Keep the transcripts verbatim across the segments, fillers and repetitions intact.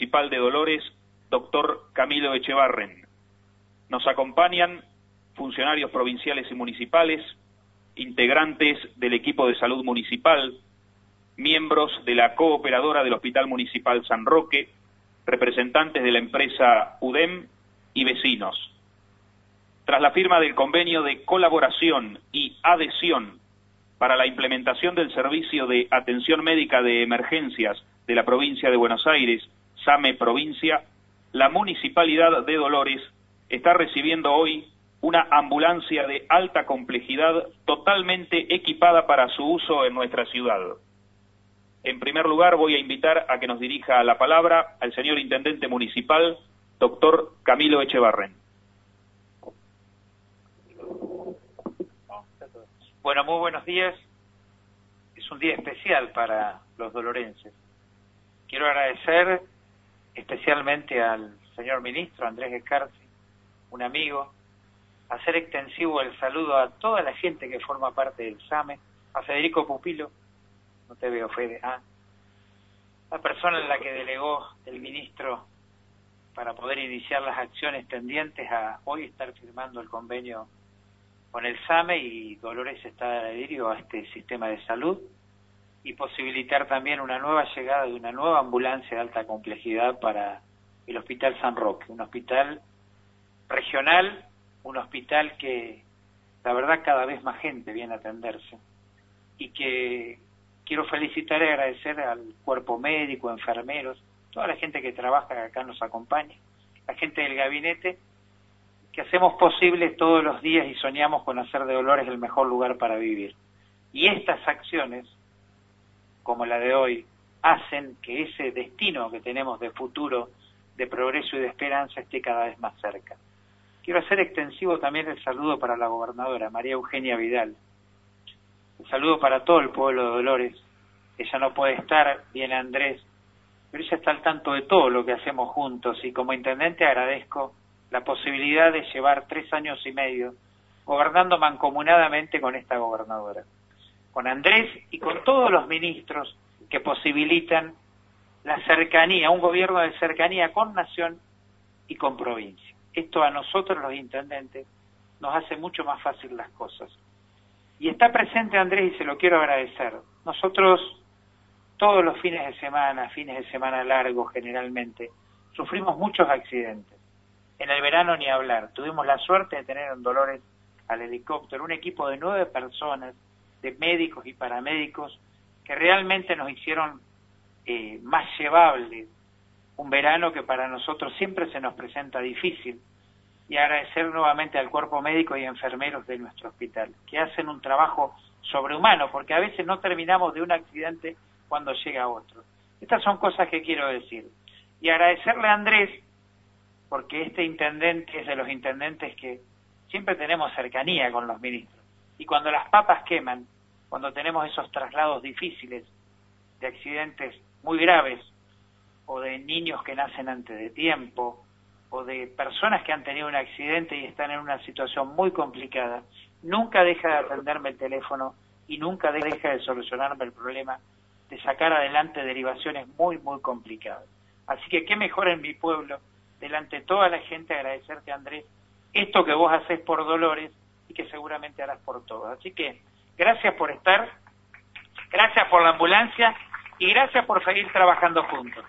Municipal de Dolores, doctor Camilo Echevarren. Nos acompañan funcionarios provinciales y municipales, integrantes del equipo de salud municipal, miembros de la cooperadora del Hospital Municipal San Roque, representantes de la empresa U D E M y vecinos. Tras la firma del convenio de colaboración y adhesión para la implementación del servicio de atención médica de emergencias de la provincia de Buenos Aires, SAME Provincia, la Municipalidad de Dolores está recibiendo hoy una ambulancia de alta complejidad totalmente equipada para su uso en nuestra ciudad. En primer lugar, voy a invitar a que nos dirija la palabra al señor Intendente Municipal, doctor Camilo Echevarren. Bueno, muy buenos días. Es un día especial para los dolorenses. Quiero agradecer especialmente al señor ministro Andrés Escarzi, un amigo, hacer extensivo el saludo a toda la gente que forma parte del SAME, a Federico Pupilo, no te veo, Fede, ah, la persona en la que delegó el ministro para poder iniciar las acciones tendientes a hoy estar firmando el convenio con el SAME, y Dolores está adherido a este sistema de salud, y posibilitar también una nueva llegada de una nueva ambulancia de alta complejidad para el Hospital San Roque, un hospital regional, un hospital que la verdad cada vez más gente viene a atenderse, y que quiero felicitar y agradecer al cuerpo médico, enfermeros, toda la gente que trabaja, que acá nos acompaña, la gente del gabinete, que hacemos posible todos los días y soñamos con hacer de Dolores el mejor lugar para vivir. Y estas acciones, como la de hoy, hacen que ese destino que tenemos de futuro, de progreso y de esperanza esté cada vez más cerca. Quiero hacer extensivo también el saludo para la gobernadora, María Eugenia Vidal. Un saludo para todo el pueblo de Dolores. Ella no puede estar, viene Andrés, pero ella está al tanto de todo lo que hacemos juntos, y como intendente agradezco la posibilidad de llevar tres años y medio gobernando mancomunadamente con esta gobernadora, con Andrés y con todos los ministros que posibilitan la cercanía, un gobierno de cercanía con nación y con provincia. Esto a nosotros los intendentes nos hace mucho más fácil las cosas. Y está presente Andrés y se lo quiero agradecer. Nosotros todos los fines de semana, fines de semana largos generalmente, sufrimos muchos accidentes. En el verano ni hablar. Tuvimos la suerte de tener en Dolores al helicóptero un equipo de nueve personas, de médicos y paramédicos, que realmente nos hicieron eh, más llevable un verano que para nosotros siempre se nos presenta difícil. Y agradecer nuevamente al cuerpo médico y enfermeros de nuestro hospital, que hacen un trabajo sobrehumano, porque a veces no terminamos de un accidente cuando llega otro. Estas son cosas que quiero decir. Y agradecerle a Andrés, porque este intendente es de los intendentes que siempre tenemos cercanía con los ministros. Y cuando las papas queman, cuando tenemos esos traslados difíciles de accidentes muy graves, o de niños que nacen antes de tiempo, o de personas que han tenido un accidente y están en una situación muy complicada, nunca deja de atenderme el teléfono y nunca deja de solucionarme el problema de sacar adelante derivaciones muy, muy complicadas. Así que qué mejor en mi pueblo, delante de toda la gente, agradecerte, Andrés, esto que vos haces por Dolores y que seguramente harás por todos. Así que gracias por estar, gracias por la ambulancia y gracias por seguir trabajando juntos.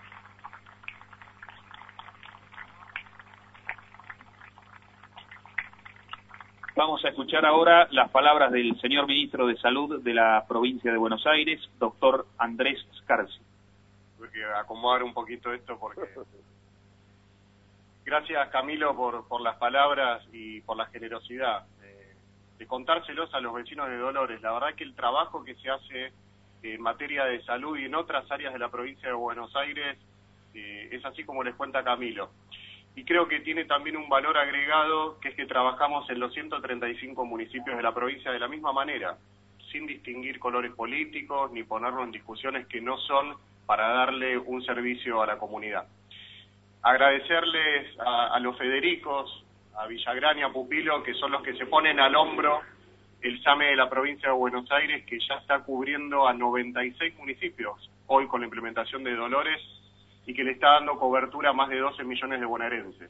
Vamos a escuchar ahora las palabras del señor Ministro de Salud de la provincia de Buenos Aires, doctor Andrés Escarzi. Tuve que acomodar un poquito esto porque... Gracias, Camilo, por, por las palabras y por la generosidad de, de contárselos a los vecinos de Dolores. La verdad que el trabajo que se hace en materia de salud y en otras áreas de la provincia de Buenos Aires eh, es así como les cuenta Camilo. Y creo que tiene también un valor agregado, que es que trabajamos en los ciento treinta y cinco municipios de la provincia de la misma manera, sin distinguir colores políticos ni ponernos en discusiones que no son para darle un servicio a la comunidad. Agradecerles a, a los Federicos, a Villagrán y a Pupilo, que son los que se ponen al hombro el SAME de la provincia de Buenos Aires, que ya está cubriendo a noventa y seis municipios hoy con la implementación de Dolores, y que le está dando cobertura a más de doce millones de bonaerenses.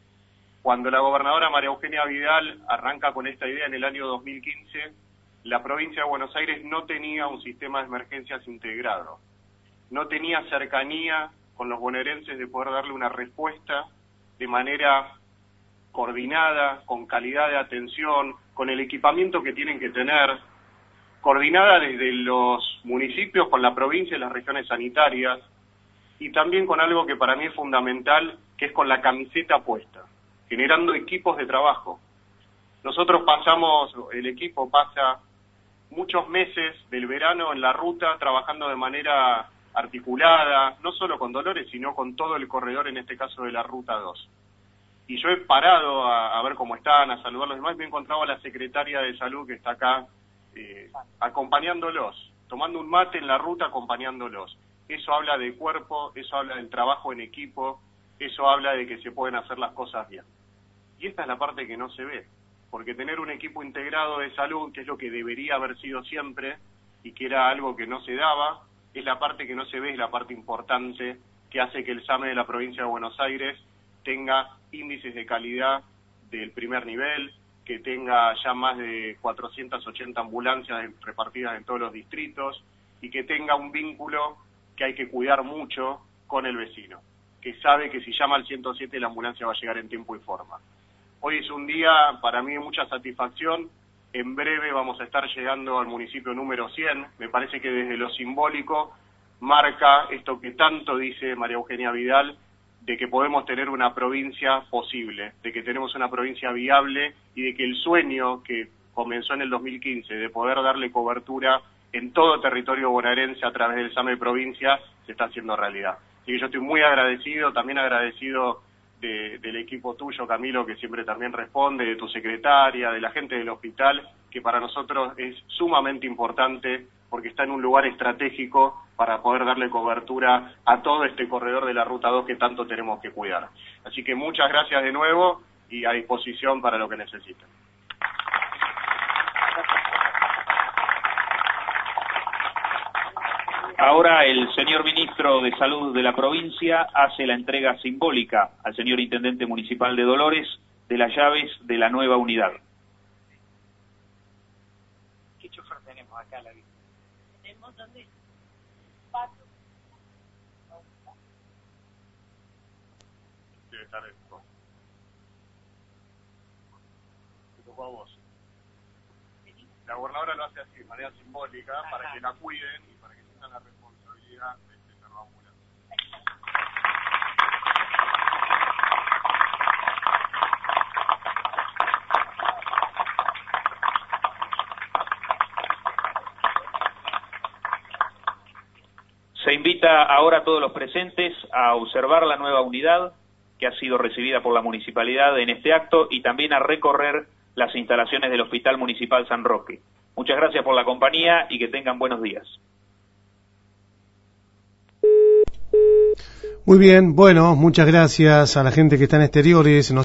Cuando la gobernadora María Eugenia Vidal arranca con esta idea en el año dos mil quince, la provincia de Buenos Aires no tenía un sistema de emergencias integrado, no tenía cercanía con los bonaerenses de poder darle una respuesta de manera coordinada, con calidad de atención, con el equipamiento que tienen que tener, coordinada desde los municipios con la provincia y las regiones sanitarias, y también con algo que para mí es fundamental, que es con la camiseta puesta, generando equipos de trabajo. Nosotros pasamos, el equipo pasa muchos meses del verano en la ruta trabajando de manera articulada, no solo con Dolores, sino con todo el corredor, en este caso de la Ruta dos. Y yo he parado a, a ver cómo están, a saludar a los demás, me he encontrado a la secretaria de Salud que está acá eh, acompañándolos, tomando un mate en la ruta acompañándolos. Eso habla de cuerpo, eso habla del trabajo en equipo, eso habla de que se pueden hacer las cosas bien. Y esta es la parte que no se ve, porque tener un equipo integrado de salud, que es lo que debería haber sido siempre, y que era algo que no se daba, es la parte que no se ve, es la parte importante que hace que el SAME de la provincia de Buenos Aires tenga índices de calidad del primer nivel, que tenga ya más de cuatrocientas ochenta ambulancias repartidas en todos los distritos, y que tenga un vínculo que hay que cuidar mucho con el vecino, que sabe que si llama al ciento siete la ambulancia va a llegar en tiempo y forma. Hoy es un día para mí de mucha satisfacción. En breve vamos a estar llegando al municipio número cien. Me parece que desde lo simbólico marca esto que tanto dice María Eugenia Vidal, de que podemos tener una provincia posible, de que tenemos una provincia viable y de que el sueño que comenzó en el dos mil quince de poder darle cobertura en todo territorio bonaerense a través del SAME Provincia se está haciendo realidad. Así que yo estoy muy agradecido, también agradecido De, del equipo tuyo, Camilo, que siempre también responde, de tu secretaria, de la gente del hospital, que para nosotros es sumamente importante porque está en un lugar estratégico para poder darle cobertura a todo este corredor de la Ruta dos que tanto tenemos que cuidar. Así que muchas gracias de nuevo y a disposición para lo que necesiten. Ahora el señor ministro de Salud de la provincia hace la entrega simbólica al señor intendente municipal de Dolores de las llaves de la nueva unidad. ¿Qué chofer tenemos acá a la vista? Tenemos donde cuatro. Debe estar esto. Te tocó a vos. La gobernadora lo hace así, de manera simbólica, Ajá. para que la cuiden y para que tengan la responsabilidad de este cerro ambulante. Se invita ahora a todos los presentes a observar la nueva unidad que ha sido recibida por la municipalidad en este acto y también a recorrer las instalaciones del Hospital Municipal San Roque. Muchas gracias por la compañía y que tengan buenos días. Muy bien, bueno, muchas gracias a la gente que está en exteriores. Nos